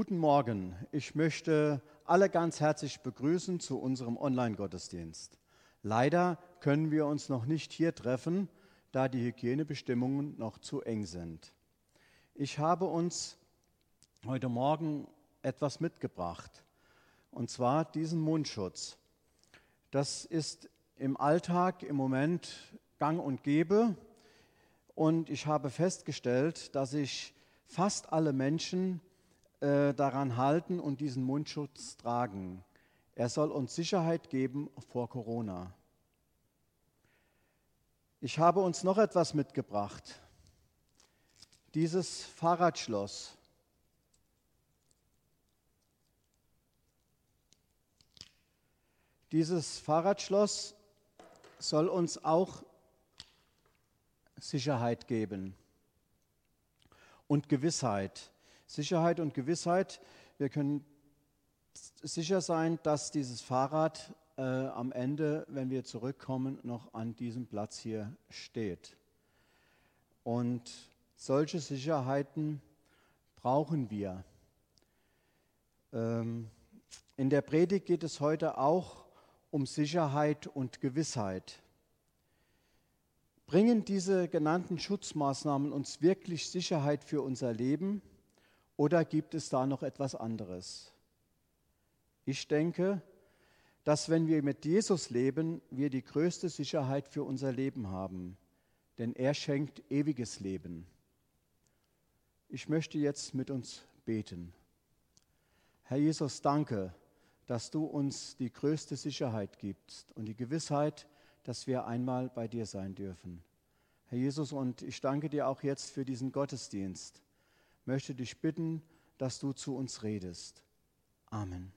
Guten Morgen. Ich möchte alle ganz herzlich begrüßen zu unserem Online-Gottesdienst. Leider können wir uns noch nicht hier treffen, da die Hygienebestimmungen noch zu eng sind. Ich habe uns heute Morgen etwas mitgebracht, und zwar diesen Mundschutz. Das ist im Alltag im Moment gang und gäbe, und ich habe festgestellt, dass sich fast alle Menschen daran halten und diesen Mundschutz tragen. Er soll uns Sicherheit geben vor Corona. Ich habe uns noch etwas mitgebracht. Dieses Fahrradschloss. Dieses Fahrradschloss soll uns auch Sicherheit geben und Gewissheit. Sicherheit und Gewissheit. Wir können sicher sein, dass dieses Fahrrad am Ende, wenn wir zurückkommen, noch an diesem Platz hier steht. Und solche Sicherheiten brauchen wir. In der Predigt geht es heute auch um Sicherheit und Gewissheit. Bringen diese genannten Schutzmaßnahmen uns wirklich Sicherheit für unser Leben? Oder gibt es da noch etwas anderes? Ich denke, dass wenn wir mit Jesus leben, wir die größte Sicherheit für unser Leben haben, denn er schenkt ewiges Leben. Ich möchte jetzt mit uns beten. Herr Jesus, danke, dass du uns die größte Sicherheit gibst und die Gewissheit, dass wir einmal bei dir sein dürfen. Herr Jesus, und ich danke dir auch jetzt für diesen Gottesdienst. Möchte dich bitten, dass du zu uns redest. Amen.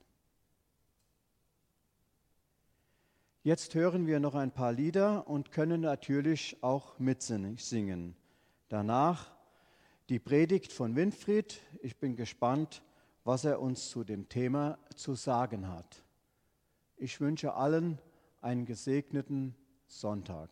Jetzt hören wir noch ein paar Lieder und können natürlich auch mitsingen. Danach die Predigt von Winfried. Ich bin gespannt, was er uns zu dem Thema zu sagen hat. Ich wünsche allen einen gesegneten Sonntag.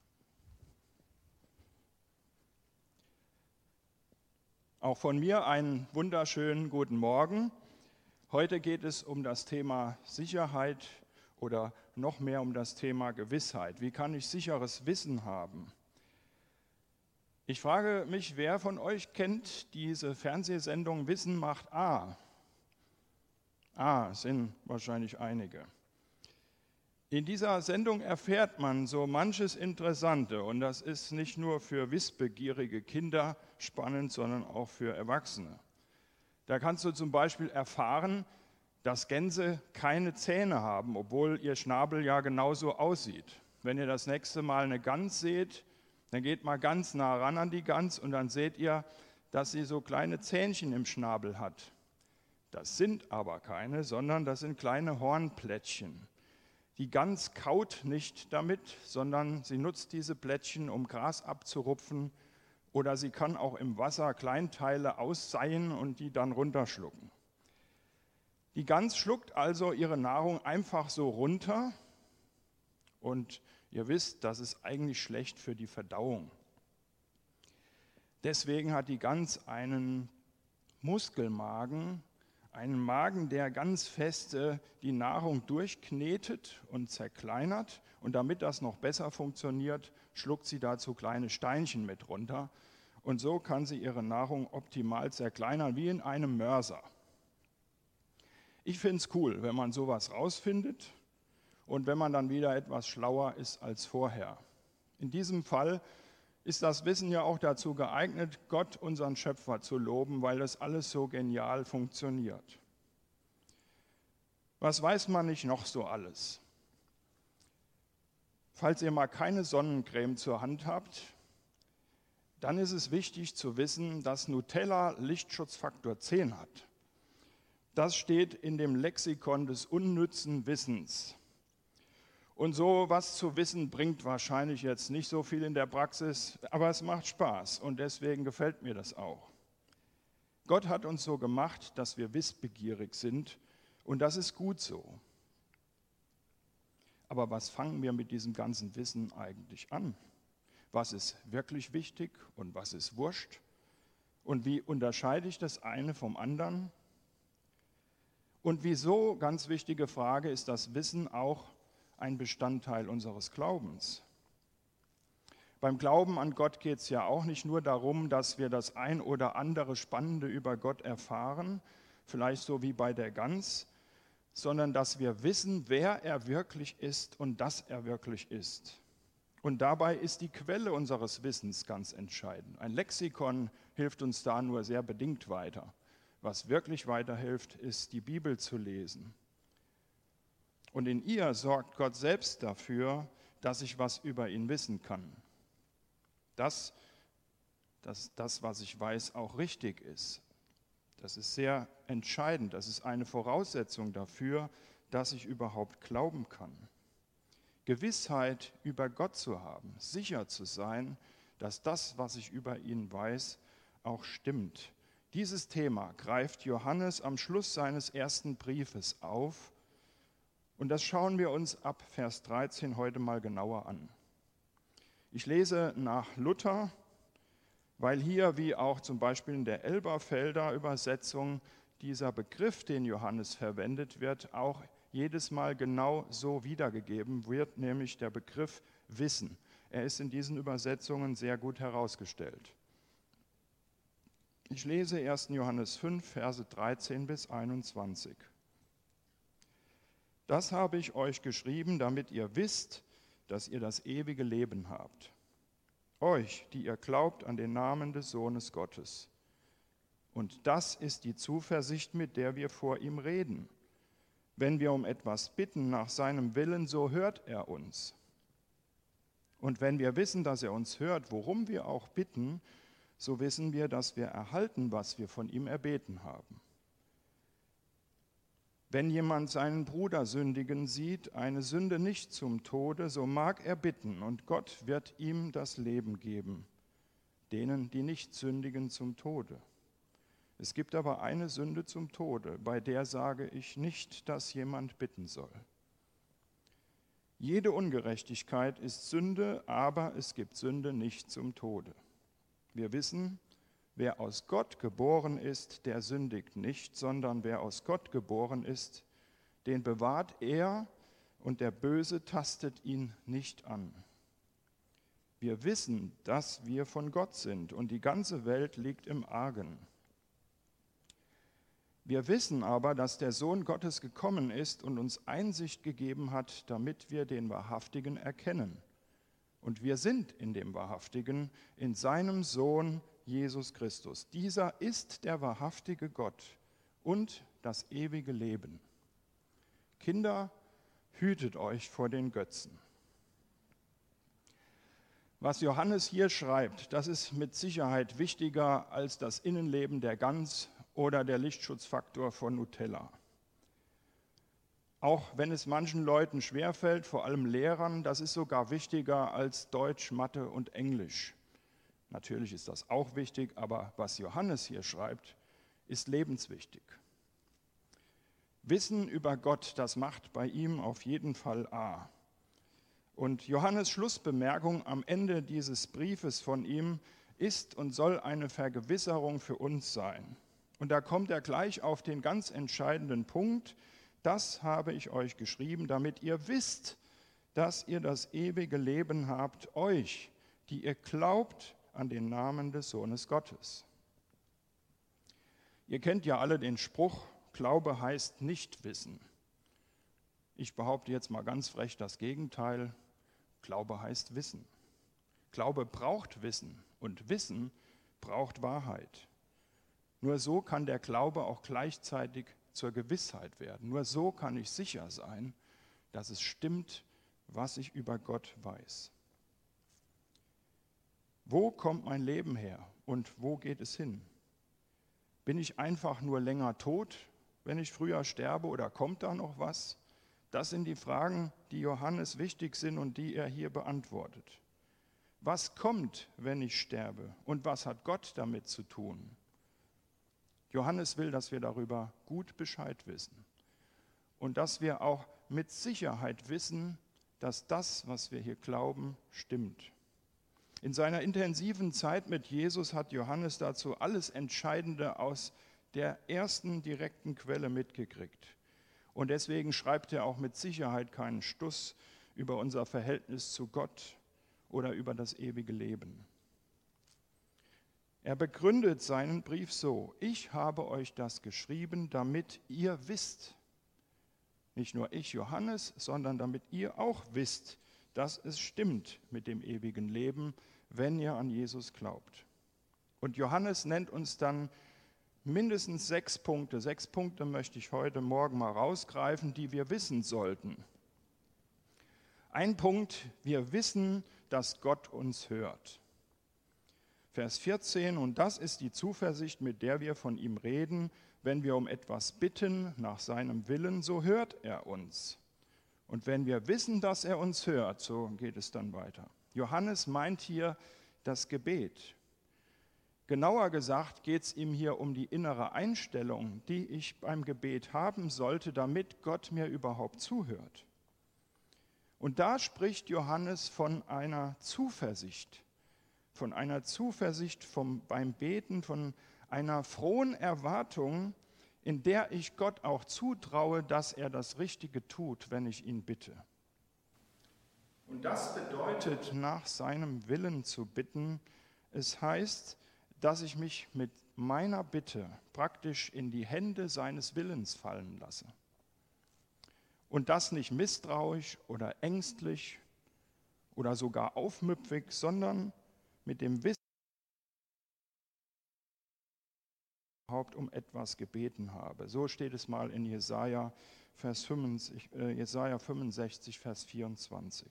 Auch von mir einen wunderschönen guten Morgen. Heute geht es um das Thema Sicherheit oder noch mehr um das Thema Gewissheit. Wie kann ich sicheres Wissen haben? Ich frage mich, wer von euch kennt diese Fernsehsendung Wissen macht A? Sind wahrscheinlich einige. In dieser Sendung erfährt man so manches Interessante, und das ist nicht nur für wissbegierige Kinder spannend, sondern auch für Erwachsene. Da kannst du zum Beispiel erfahren, dass Gänse keine Zähne haben, obwohl ihr Schnabel ja genauso aussieht. Wenn ihr das nächste Mal eine Gans seht, dann geht mal ganz nah ran an die Gans und dann seht ihr, dass sie so kleine Zähnchen im Schnabel hat. Das sind aber keine, sondern das sind kleine Hornplättchen. Die Gans kaut nicht damit, sondern sie nutzt diese Plättchen, um Gras abzurupfen, oder sie kann auch im Wasser Kleinteile ausseien und die dann runterschlucken. Die Gans schluckt also ihre Nahrung einfach so runter, und ihr wisst, das ist eigentlich schlecht für die Verdauung. Deswegen hat die Gans einen Muskelmagen, einen Magen, der ganz feste die Nahrung durchknetet und zerkleinert. Und damit das noch besser funktioniert, schluckt sie dazu kleine Steinchen mit runter. Und so kann sie ihre Nahrung optimal zerkleinern, wie in einem Mörser. Ich finde es cool, wenn man sowas rausfindet und wenn man dann wieder etwas schlauer ist als vorher. In diesem Fall ist das Wissen ja auch dazu geeignet, Gott, unseren Schöpfer, zu loben, weil das alles so genial funktioniert. Was weiß man nicht noch so alles? Falls ihr mal keine Sonnencreme zur Hand habt, dann ist es wichtig zu wissen, dass Nutella Lichtschutzfaktor 10 hat. Das steht in dem Lexikon des unnützen Wissens. Und so was zu wissen bringt wahrscheinlich jetzt nicht so viel in der Praxis, aber es macht Spaß und deswegen gefällt mir das auch. Gott hat uns so gemacht, dass wir wissbegierig sind, und das ist gut so. Aber was fangen wir mit diesem ganzen Wissen eigentlich an? Was ist wirklich wichtig und was ist wurscht? Und wie unterscheide ich das eine vom anderen? Und wieso, ganz wichtige Frage, ist das Wissen auch ein Bestandteil unseres Glaubens? Beim Glauben an Gott geht es ja auch nicht nur darum, dass wir das ein oder andere Spannende über Gott erfahren, vielleicht so wie bei der Gans, sondern dass wir wissen, wer er wirklich ist und dass er wirklich ist. Und dabei ist die Quelle unseres Wissens ganz entscheidend. Ein Lexikon hilft uns da nur sehr bedingt weiter. Was wirklich weiterhilft, ist die Bibel zu lesen. Und in ihr sorgt Gott selbst dafür, dass ich was über ihn wissen kann. Dass das, was ich weiß, auch richtig ist. Das ist sehr entscheidend. Das ist eine Voraussetzung dafür, dass ich überhaupt glauben kann. Gewissheit über Gott zu haben, sicher zu sein, dass das, was ich über ihn weiß, auch stimmt. Dieses Thema greift Johannes am Schluss seines ersten Briefes auf. Und das schauen wir uns ab Vers 13 heute mal genauer an. Ich lese nach Luther, weil hier, wie auch zum Beispiel in der Elberfelder Übersetzung, dieser Begriff, den Johannes verwendet wird, auch jedes Mal genau so wiedergegeben wird, nämlich der Begriff Wissen. Er ist in diesen Übersetzungen sehr gut herausgestellt. Ich lese 1. Johannes 5, Verse 13 bis 21. Das habe ich euch geschrieben, damit ihr wisst, dass ihr das ewige Leben habt. Euch, die ihr glaubt an den Namen des Sohnes Gottes. Und das ist die Zuversicht, mit der wir vor ihm reden. Wenn wir um etwas bitten nach seinem Willen, so hört er uns. Und wenn wir wissen, dass er uns hört, worum wir auch bitten, so wissen wir, dass wir erhalten, was wir von ihm erbeten haben. Wenn jemand seinen Bruder sündigen sieht, eine Sünde nicht zum Tode, so mag er bitten, und Gott wird ihm das Leben geben, denen, die nicht sündigen, zum Tode. Es gibt aber eine Sünde zum Tode, bei der sage ich nicht, dass jemand bitten soll. Jede Ungerechtigkeit ist Sünde, aber es gibt Sünde nicht zum Tode. Wir wissen, wer aus Gott geboren ist, der sündigt nicht, sondern wer aus Gott geboren ist, den bewahrt er und der Böse tastet ihn nicht an. Wir wissen, dass wir von Gott sind und die ganze Welt liegt im Argen. Wir wissen aber, dass der Sohn Gottes gekommen ist und uns Einsicht gegeben hat, damit wir den Wahrhaftigen erkennen. Und wir sind in dem Wahrhaftigen, in seinem Sohn Jesus Christus. Dieser ist der wahrhaftige Gott und das ewige Leben. Kinder, hütet euch vor den Götzen. Was Johannes hier schreibt, das ist mit Sicherheit wichtiger als das Innenleben der Gans oder der Lichtschutzfaktor von Nutella. Auch wenn es manchen Leuten schwerfällt, vor allem Lehrern, das ist sogar wichtiger als Deutsch, Mathe und Englisch. Natürlich ist das auch wichtig, aber was Johannes hier schreibt, ist lebenswichtig. Wissen über Gott, das macht bei ihm auf jeden Fall A. Und Johannes' Schlussbemerkung am Ende dieses Briefes von ihm ist und soll eine Vergewisserung für uns sein. Und da kommt er gleich auf den ganz entscheidenden Punkt: Das habe ich euch geschrieben, damit ihr wisst, dass ihr das ewige Leben habt, euch, die ihr glaubt an den Namen des Sohnes Gottes. Ihr kennt ja alle den Spruch, Glaube heißt nicht wissen. Ich behaupte jetzt mal ganz frech das Gegenteil, Glaube heißt Wissen. Glaube braucht Wissen und Wissen braucht Wahrheit. Nur so kann der Glaube auch gleichzeitig zur Gewissheit werden. Nur so kann ich sicher sein, dass es stimmt, was ich über Gott weiß. Wo kommt mein Leben her und wo geht es hin? Bin ich einfach nur länger tot, wenn ich früher sterbe, oder kommt da noch was? Das sind die Fragen, die Johannes wichtig sind und die er hier beantwortet. Was kommt, wenn ich sterbe, und was hat Gott damit zu tun? Johannes will, dass wir darüber gut Bescheid wissen und dass wir auch mit Sicherheit wissen, dass das, was wir hier glauben, stimmt. In seiner intensiven Zeit mit Jesus hat Johannes dazu alles Entscheidende aus der ersten direkten Quelle mitgekriegt. Und deswegen schreibt er auch mit Sicherheit keinen Stuss über unser Verhältnis zu Gott oder über das ewige Leben. Er begründet seinen Brief so: Ich habe euch das geschrieben, damit ihr wisst, nicht nur ich, Johannes, sondern damit ihr auch wisst, dass es stimmt mit dem ewigen Leben, wenn ihr an Jesus glaubt. Und Johannes nennt uns dann mindestens 6 Punkte. 6 Punkte möchte ich heute Morgen mal rausgreifen, die wir wissen sollten. Ein Punkt: Wir wissen, dass Gott uns hört. Vers 14: Und das ist die Zuversicht, mit der wir von ihm reden. Wenn wir um etwas bitten nach seinem Willen, so hört er uns. Und wenn wir wissen, dass er uns hört, so geht es dann weiter. Johannes meint hier das Gebet. Genauer gesagt geht es ihm hier um die innere Einstellung, die ich beim Gebet haben sollte, damit Gott mir überhaupt zuhört. Und da spricht Johannes von einer Zuversicht beim Beten, von einer frohen Erwartung, in der ich Gott auch zutraue, dass er das Richtige tut, wenn ich ihn bitte. Und das bedeutet, nach seinem Willen zu bitten. Es heißt, dass ich mich mit meiner Bitte praktisch in die Hände seines Willens fallen lasse. Und das nicht misstrauisch oder ängstlich oder sogar aufmüpfig, sondern mit dem Wissen, überhaupt um etwas gebeten habe. So steht es mal in Jesaja 65, Vers 24.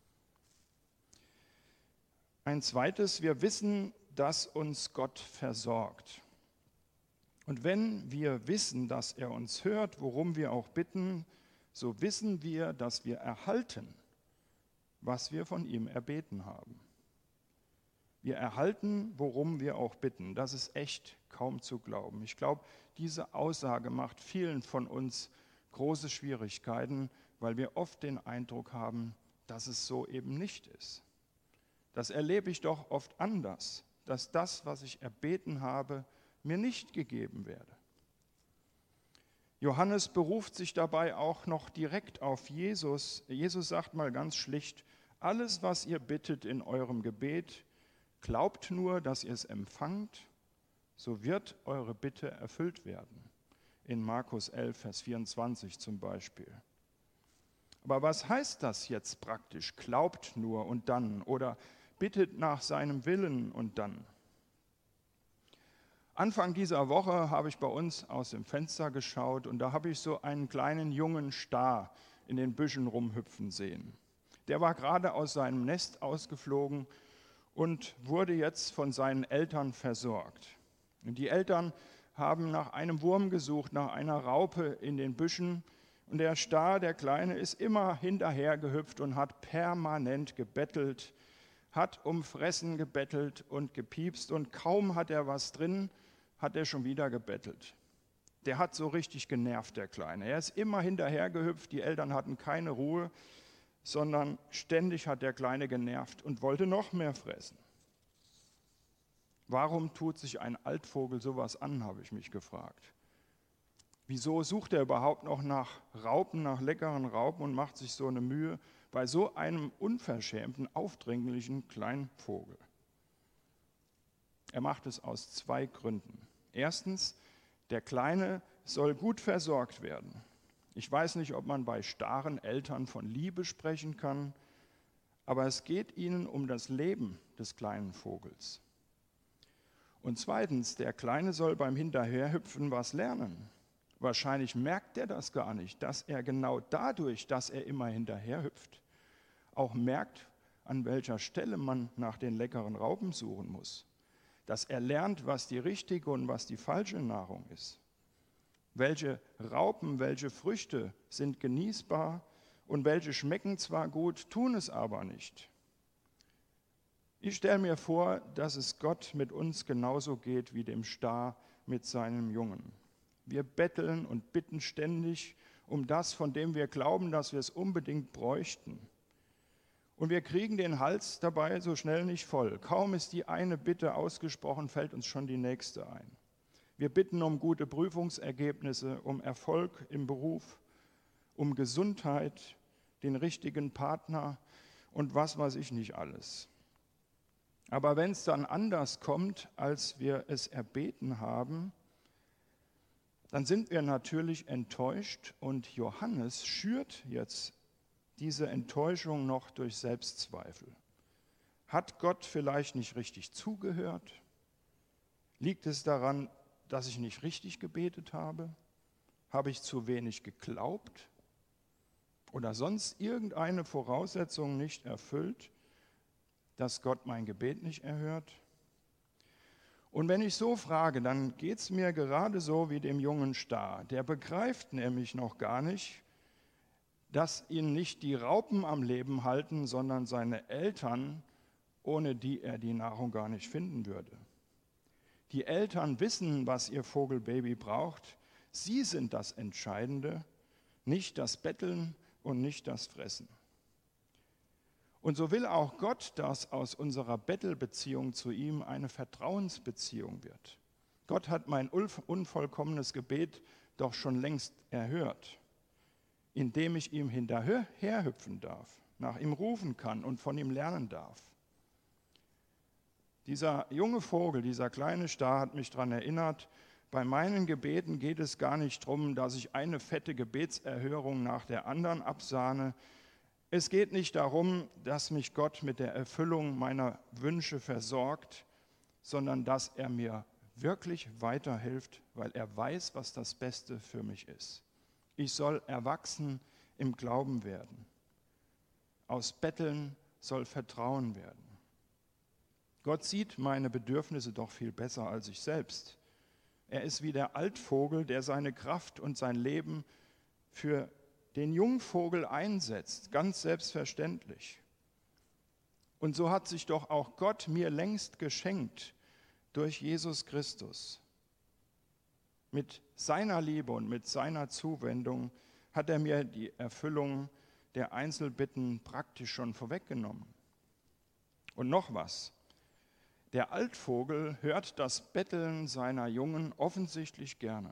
Ein zweites: Wir wissen, dass uns Gott versorgt. Und wenn wir wissen, dass er uns hört, worum wir auch bitten, so wissen wir, dass wir erhalten, was wir von ihm erbeten haben. Wir erhalten, worum wir auch bitten. Das ist echt kaum zu glauben. Ich glaube, diese Aussage macht vielen von uns große Schwierigkeiten, weil wir oft den Eindruck haben, dass es so eben nicht ist. Das erlebe ich doch oft anders, dass das, was ich erbeten habe, mir nicht gegeben werde. Johannes beruft sich dabei auch noch direkt auf Jesus. Jesus sagt mal ganz schlicht: Alles, was ihr bittet in eurem Gebet, glaubt nur, dass ihr es empfangt, so wird eure Bitte erfüllt werden. In Markus 11, Vers 24 zum Beispiel. Aber was heißt das jetzt praktisch? Glaubt nur und dann, oder bittet nach seinem Willen und dann. Anfang dieser Woche habe ich bei uns aus dem Fenster geschaut und da habe ich so einen kleinen jungen Star in den Büschen rumhüpfen sehen. Der war gerade aus seinem Nest ausgeflogen und wurde jetzt von seinen Eltern versorgt. Und die Eltern haben nach einem Wurm gesucht, nach einer Raupe in den Büschen. Und der Star, der Kleine, ist immer hinterhergehüpft und hat permanent gebettelt, hat um Fressen gebettelt und gepiepst. Und kaum hat er was drin, hat er schon wieder gebettelt. Der hat so richtig genervt, der Kleine. Er ist immer hinterhergehüpft, die Eltern hatten keine Ruhe, sondern ständig hat der Kleine genervt und wollte noch mehr fressen. Warum tut sich ein Altvogel sowas an, habe ich mich gefragt. Wieso sucht er überhaupt noch nach Raupen, nach leckeren Raupen und macht sich so eine Mühe bei so einem unverschämten, aufdringlichen kleinen Vogel? Er macht es aus 2 Gründen. Erstens, der Kleine soll gut versorgt werden. Ich weiß nicht, ob man bei starren Eltern von Liebe sprechen kann, aber es geht ihnen um das Leben des kleinen Vogels. Und zweitens, der Kleine soll beim Hinterherhüpfen was lernen. Wahrscheinlich merkt er das gar nicht, dass er genau dadurch, dass er immer hinterherhüpft, auch merkt, an welcher Stelle man nach den leckeren Raupen suchen muss. Dass er lernt, was die richtige und was die falsche Nahrung ist. Welche Raupen, welche Früchte sind genießbar und welche schmecken zwar gut, tun es aber nicht. Ich stelle mir vor, dass es Gott mit uns genauso geht wie dem Star mit seinem Jungen. Wir betteln und bitten ständig um das, von dem wir glauben, dass wir es unbedingt bräuchten. Und wir kriegen den Hals dabei so schnell nicht voll. Kaum ist die eine Bitte ausgesprochen, fällt uns schon die nächste ein. Wir bitten um gute Prüfungsergebnisse, um Erfolg im Beruf, um Gesundheit, den richtigen Partner und was weiß ich nicht alles. Aber wenn es dann anders kommt, als wir es erbeten haben, dann sind wir natürlich enttäuscht und Johannes schürt jetzt diese Enttäuschung noch durch Selbstzweifel. Hat Gott vielleicht nicht richtig zugehört? Liegt es daran, dass ich nicht richtig gebetet habe? Habe ich zu wenig geglaubt? Oder sonst irgendeine Voraussetzung nicht erfüllt, dass Gott mein Gebet nicht erhört? Und wenn ich so frage, dann geht es mir gerade so wie dem jungen Star. Der begreift nämlich noch gar nicht, dass ihn nicht die Raupen am Leben halten, sondern seine Eltern, ohne die er die Nahrung gar nicht finden würde. Die Eltern wissen, was ihr Vogelbaby braucht. Sie sind das Entscheidende, nicht das Betteln und nicht das Fressen. Und so will auch Gott, dass aus unserer Bettelbeziehung zu ihm eine Vertrauensbeziehung wird. Gott hat mein unvollkommenes Gebet doch schon längst erhört, indem ich ihm hinterherhüpfen darf, nach ihm rufen kann und von ihm lernen darf. Dieser junge Vogel, dieser kleine Star hat mich daran erinnert, bei meinen Gebeten geht es gar nicht darum, dass ich eine fette Gebetserhörung nach der anderen absahne. Es geht nicht darum, dass mich Gott mit der Erfüllung meiner Wünsche versorgt, sondern dass er mir wirklich weiterhilft, weil er weiß, was das Beste für mich ist. Ich soll erwachsen im Glauben werden. Aus Betteln soll Vertrauen werden. Gott sieht meine Bedürfnisse doch viel besser als ich selbst. Er ist wie der Altvogel, der seine Kraft und sein Leben für den Jungvogel einsetzt, ganz selbstverständlich. Und so hat sich doch auch Gott mir längst geschenkt durch Jesus Christus. Mit seiner Liebe und mit seiner Zuwendung hat er mir die Erfüllung der Einzelbitten praktisch schon vorweggenommen. Und noch was. Der Altvogel hört das Betteln seiner Jungen offensichtlich gerne.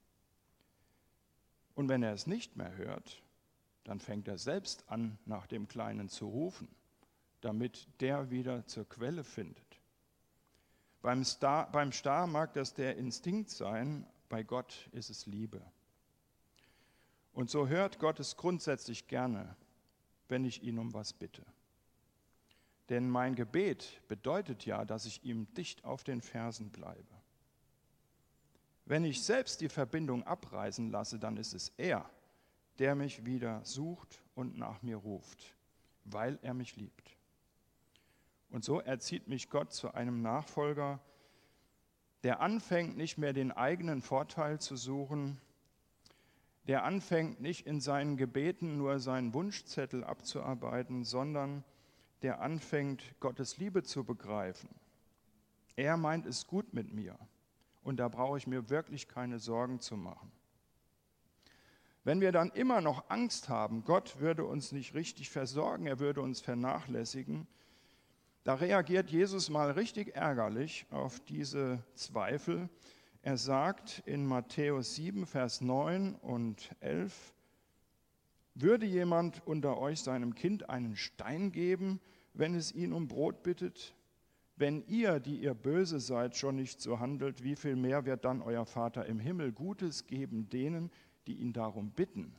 Und wenn er es nicht mehr hört, dann fängt er selbst an, nach dem Kleinen zu rufen, damit der wieder zur Quelle findet. Beim Star mag das der Instinkt sein, bei Gott ist es Liebe. Und so hört Gott es grundsätzlich gerne, wenn ich ihn um was bitte. Denn mein Gebet bedeutet ja, dass ich ihm dicht auf den Fersen bleibe. Wenn ich selbst die Verbindung abreißen lasse, dann ist es er, der mich wieder sucht und nach mir ruft, weil er mich liebt. Und so erzieht mich Gott zu einem Nachfolger, der anfängt, nicht mehr den eigenen Vorteil zu suchen, der anfängt, nicht in seinen Gebeten nur seinen Wunschzettel abzuarbeiten, sondern der anfängt, Gottes Liebe zu begreifen. Er meint es gut mit mir. Und da brauche ich mir wirklich keine Sorgen zu machen. Wenn wir dann immer noch Angst haben, Gott würde uns nicht richtig versorgen, er würde uns vernachlässigen, da reagiert Jesus mal richtig ärgerlich auf diese Zweifel. Er sagt in Matthäus 7, Vers 9 und 11, würde jemand unter euch seinem Kind einen Stein geben, wenn es ihn um Brot bittet? Wenn ihr, die ihr böse seid, schon nicht so handelt, wie viel mehr wird dann euer Vater im Himmel Gutes geben denen, die ihn darum bitten?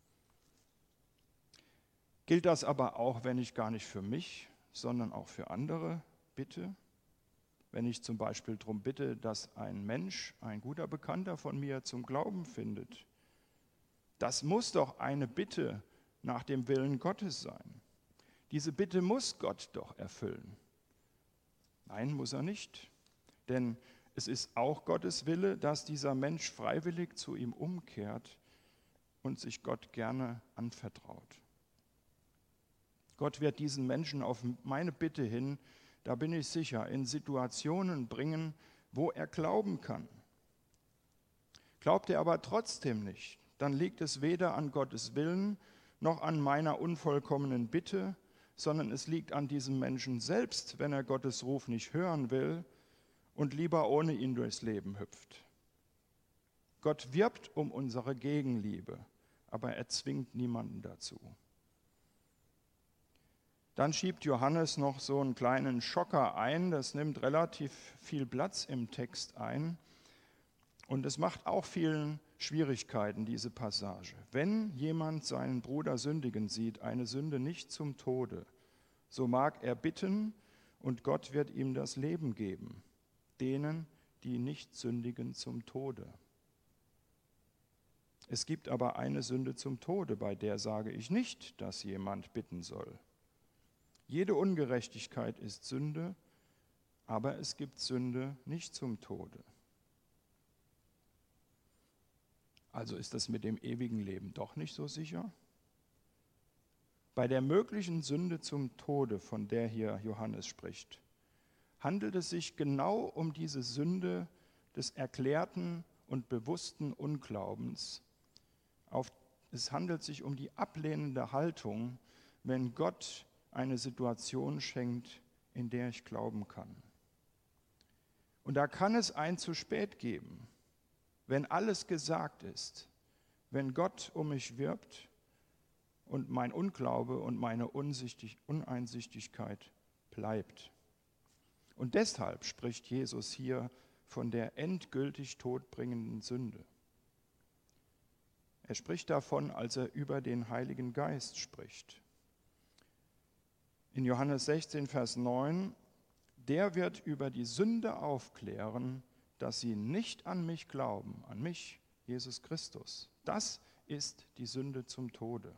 Gilt das aber auch, wenn ich gar nicht für mich, sondern auch für andere bitte? Wenn ich zum Beispiel darum bitte, dass ein Mensch, ein guter Bekannter von mir, zum Glauben findet. Das muss doch eine Bitte nach dem Willen Gottes sein. Diese Bitte muss Gott doch erfüllen. Nein, muss er nicht. Denn es ist auch Gottes Wille, dass dieser Mensch freiwillig zu ihm umkehrt und sich Gott gerne anvertraut. Gott wird diesen Menschen auf meine Bitte hin, da bin ich sicher, in Situationen bringen, wo er glauben kann. Glaubt er aber trotzdem nicht, dann liegt es weder an Gottes Willen noch an meiner unvollkommenen Bitte, sondern es liegt an diesem Menschen selbst, wenn er Gottes Ruf nicht hören will und lieber ohne ihn durchs Leben hüpft. Gott wirbt um unsere Gegenliebe, aber er zwingt niemanden dazu. Dann schiebt Johannes noch so einen kleinen Schocker ein, das nimmt relativ viel Platz im Text ein und es macht auch vielen Schwierigkeiten, diese Passage. Wenn jemand seinen Bruder sündigen sieht, eine Sünde nicht zum Tode, so mag er bitten und Gott wird ihm das Leben geben, denen, die nicht sündigen zum Tode. Es gibt aber eine Sünde zum Tode, bei der sage ich nicht, dass jemand bitten soll. Jede Ungerechtigkeit ist Sünde, aber es gibt Sünde nicht zum Tode. Also ist das mit dem ewigen Leben doch nicht so sicher? Bei der möglichen Sünde zum Tode, von der hier Johannes spricht, handelt es sich genau um diese Sünde des erklärten und bewussten Unglaubens. Es handelt sich um die ablehnende Haltung, wenn Gott eine Situation schenkt, in der ich glauben kann. Und da kann es ein zu spät geben, wenn alles gesagt ist, wenn Gott um mich wirbt und mein Unglaube und meine Uneinsichtigkeit bleibt. Und deshalb spricht Jesus hier von der endgültig todbringenden Sünde. Er spricht davon, als er über den Heiligen Geist spricht. In Johannes 16, Vers 9, der wird über die Sünde aufklären, dass sie nicht an mich glauben, an mich, Jesus Christus. Das ist die Sünde zum Tode.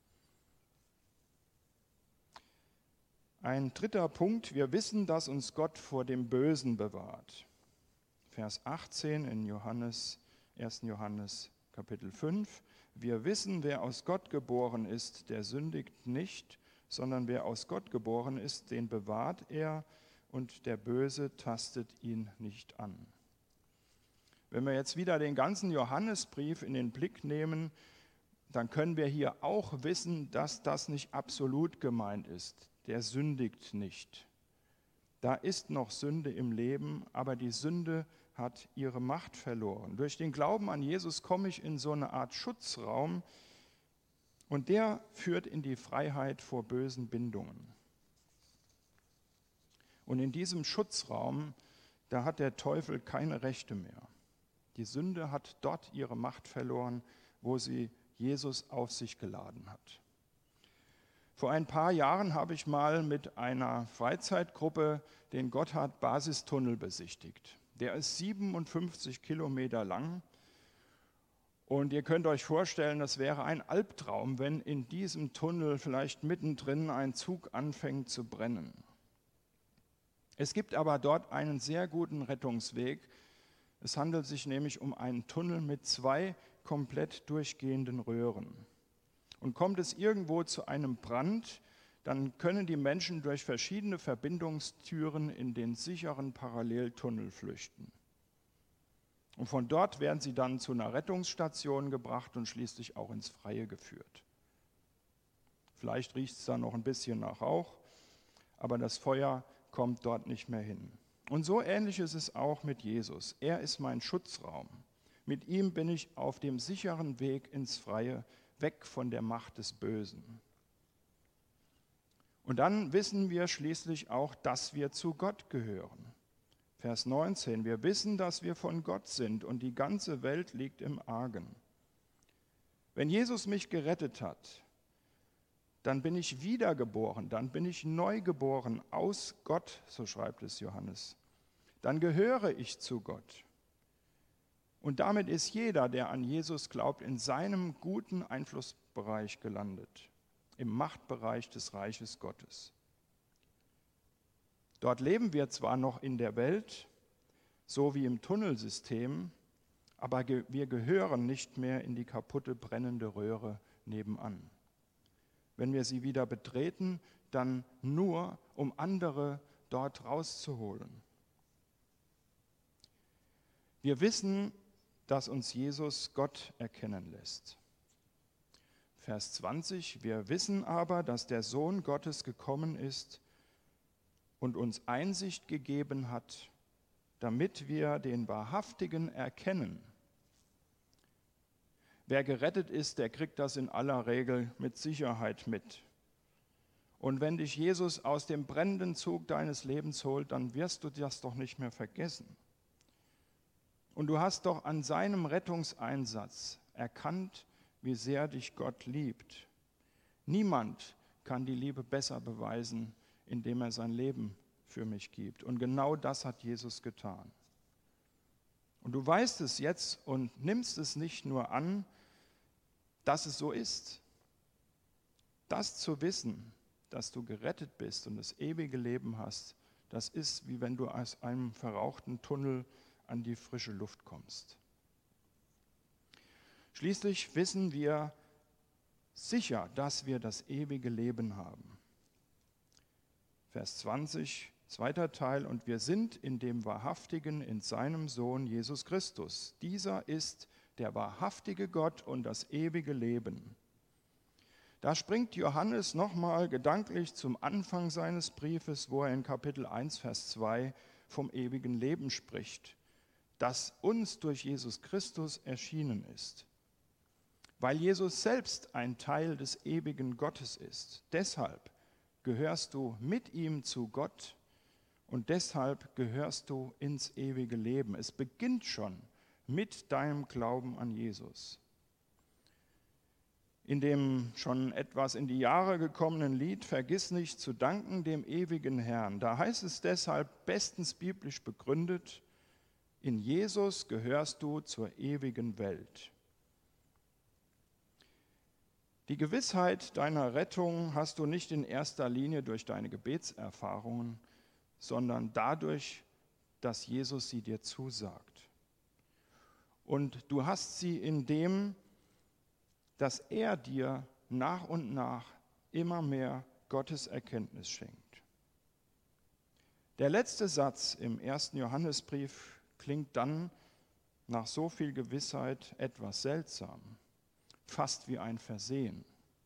Ein dritter Punkt, wir wissen, dass uns Gott vor dem Bösen bewahrt. Vers 18 in 1. Johannes Kapitel 5. Wir wissen, wer aus Gott geboren ist, der sündigt nicht, sondern wer aus Gott geboren ist, den bewahrt er und der Böse tastet ihn nicht an. Wenn wir jetzt wieder den ganzen Johannesbrief in den Blick nehmen, dann können wir hier auch wissen, dass das nicht absolut gemeint ist. Der sündigt nicht. Da ist noch Sünde im Leben, aber die Sünde hat ihre Macht verloren. Durch den Glauben an Jesus komme ich in so eine Art Schutzraum und der führt in die Freiheit vor bösen Bindungen. Und in diesem Schutzraum, da hat der Teufel keine Rechte mehr. Die Sünde hat dort ihre Macht verloren, wo sie Jesus auf sich geladen hat. Vor ein paar Jahren habe ich mal mit einer Freizeitgruppe den Gotthard-Basistunnel besichtigt. Der ist 57 Kilometer lang und ihr könnt euch vorstellen, das wäre ein Albtraum, wenn in diesem Tunnel vielleicht mittendrin ein Zug anfängt zu brennen. Es gibt aber dort einen sehr guten Rettungsweg. Es handelt sich nämlich um einen Tunnel mit 2 komplett durchgehenden Röhren. Und kommt es irgendwo zu einem Brand, dann können die Menschen durch verschiedene Verbindungstüren in den sicheren Paralleltunnel flüchten. Und von dort werden sie dann zu einer Rettungsstation gebracht und schließlich auch ins Freie geführt. Vielleicht riecht es dann noch ein bisschen nach Rauch, aber das Feuer kommt dort nicht mehr hin. Und so ähnlich ist es auch mit Jesus. Er ist mein Schutzraum. Mit ihm bin ich auf dem sicheren Weg ins Freie, weg von der Macht des Bösen. Und dann wissen wir schließlich auch, dass wir zu Gott gehören. Vers 19, wir wissen, dass wir von Gott sind und die ganze Welt liegt im Argen. Wenn Jesus mich gerettet hat, dann bin ich wiedergeboren, dann bin ich neu geboren aus Gott, so schreibt es Johannes. Dann gehöre ich zu Gott. Und damit ist jeder, der an Jesus glaubt, in seinem guten Einflussbereich gelandet, im Machtbereich des Reiches Gottes. Dort leben wir zwar noch in der Welt, so wie im Tunnelsystem, aber wir gehören nicht mehr in die kaputte, brennende Röhre nebenan. Wenn wir sie wieder betreten, dann nur, um andere dort rauszuholen. Wir wissen, dass uns Jesus Gott erkennen lässt. Vers 20, wir wissen aber, dass der Sohn Gottes gekommen ist und uns Einsicht gegeben hat, damit wir den Wahrhaftigen erkennen. Wer gerettet ist, der kriegt das in aller Regel mit Sicherheit mit. Und wenn dich Jesus aus dem brennenden Zug deines Lebens holt, dann wirst du das doch nicht mehr vergessen. Und du hast doch an seinem Rettungseinsatz erkannt, wie sehr dich Gott liebt. Niemand kann die Liebe besser beweisen, indem er sein Leben für mich gibt. Und genau das hat Jesus getan. Und du weißt es jetzt und nimmst es nicht nur an, dass es so ist. Das zu wissen, dass du gerettet bist und das ewige Leben hast, das ist, wie wenn du aus einem verrauchten Tunnel an die frische Luft kommst. Schließlich wissen wir sicher, dass wir das ewige Leben haben. Vers 20, zweiter Teil, und wir sind in dem Wahrhaftigen, in seinem Sohn Jesus Christus. Dieser ist der wahrhaftige Gott und das ewige Leben. Da springt Johannes nochmal gedanklich zum Anfang seines Briefes, wo er in Kapitel 1, Vers 2 vom ewigen Leben spricht, das uns durch Jesus Christus erschienen ist. Weil Jesus selbst ein Teil des ewigen Gottes ist. Deshalb gehörst du mit ihm zu Gott und deshalb gehörst du ins ewige Leben. Es beginnt schon mit deinem Glauben an Jesus. In dem schon etwas in die Jahre gekommenen Lied Vergiss nicht zu danken dem ewigen Herrn. Da heißt es deshalb bestens biblisch begründet, in Jesus gehörst du zur ewigen Welt. Die Gewissheit deiner Rettung hast du nicht in erster Linie durch deine Gebetserfahrungen, sondern dadurch, dass Jesus sie dir zusagt. Und du hast sie in dem, dass er dir nach und nach immer mehr Gottes Erkenntnis schenkt. Der letzte Satz im 1. Johannesbrief klingt dann nach so viel Gewissheit etwas seltsam, fast wie ein Versehen.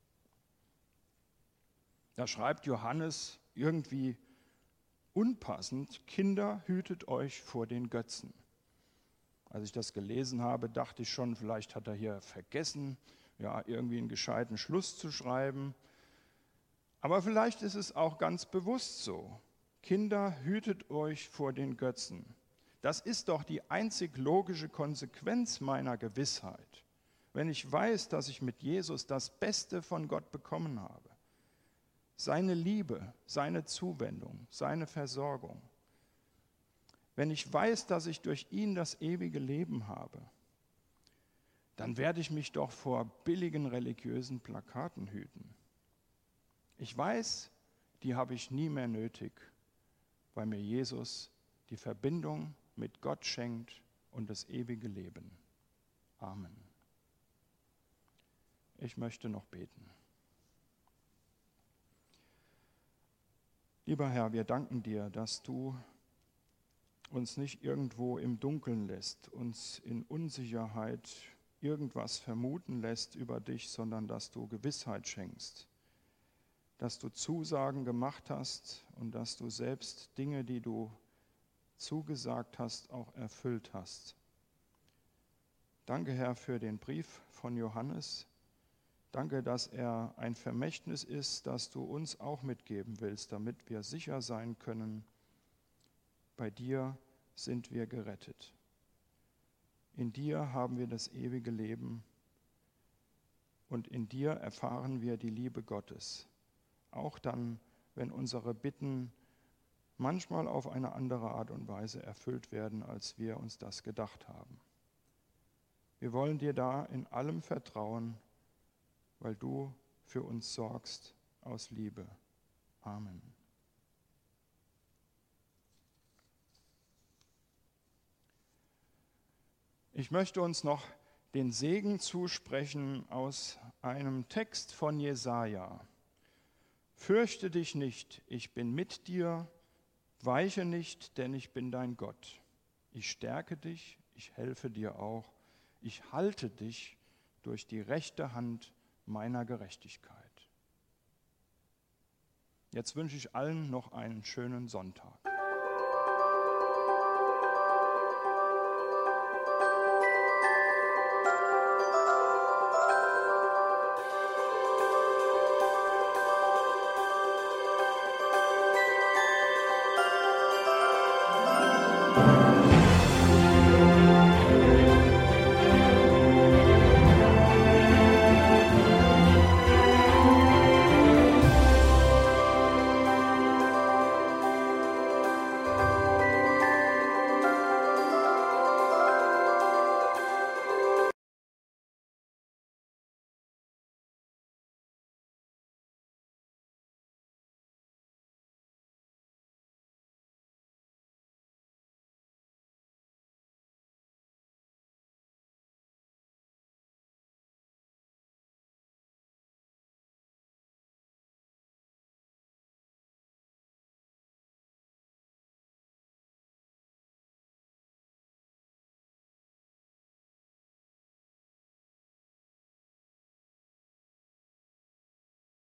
Da schreibt Johannes irgendwie unpassend, Kinder, hütet euch vor den Götzen. Als ich das gelesen habe, dachte ich schon, vielleicht hat er hier vergessen, ja, irgendwie einen gescheiten Schluss zu schreiben. Aber vielleicht ist es auch ganz bewusst so. Kinder, hütet euch vor den Götzen. Das ist doch die einzig logische Konsequenz meiner Gewissheit, wenn ich weiß, dass ich mit Jesus das Beste von Gott bekommen habe. Seine Liebe, seine Zuwendung, seine Versorgung. Wenn ich weiß, dass ich durch ihn das ewige Leben habe, dann werde ich mich doch vor billigen religiösen Plakaten hüten. Ich weiß, die habe ich nie mehr nötig, weil mir Jesus die Verbindung mit Gott schenkt und das ewige Leben. Amen. Ich möchte noch beten. Lieber Herr, wir danken dir, dass du uns nicht irgendwo im Dunkeln lässt, uns in Unsicherheit irgendwas vermuten lässt über dich, sondern dass du Gewissheit schenkst, dass du Zusagen gemacht hast und dass du selbst Dinge, die du zugesagt hast, auch erfüllt hast. Danke, Herr, für den Brief von Johannes. Danke, dass er ein Vermächtnis ist, das du uns auch mitgeben willst, damit wir sicher sein können, bei dir sind wir gerettet. In dir haben wir das ewige Leben und in dir erfahren wir die Liebe Gottes. Auch dann, wenn unsere Bitten manchmal auf eine andere Art und Weise erfüllt werden, als wir uns das gedacht haben. Wir wollen dir da in allem vertrauen, weil du für uns sorgst aus Liebe. Amen. Ich möchte uns noch den Segen zusprechen aus einem Text von Jesaja. Fürchte dich nicht, ich bin mit dir, weiche nicht, denn ich bin dein Gott. Ich stärke dich, ich helfe dir auch, ich halte dich durch die rechte Hand meiner Gerechtigkeit. Jetzt wünsche ich allen noch einen schönen Sonntag.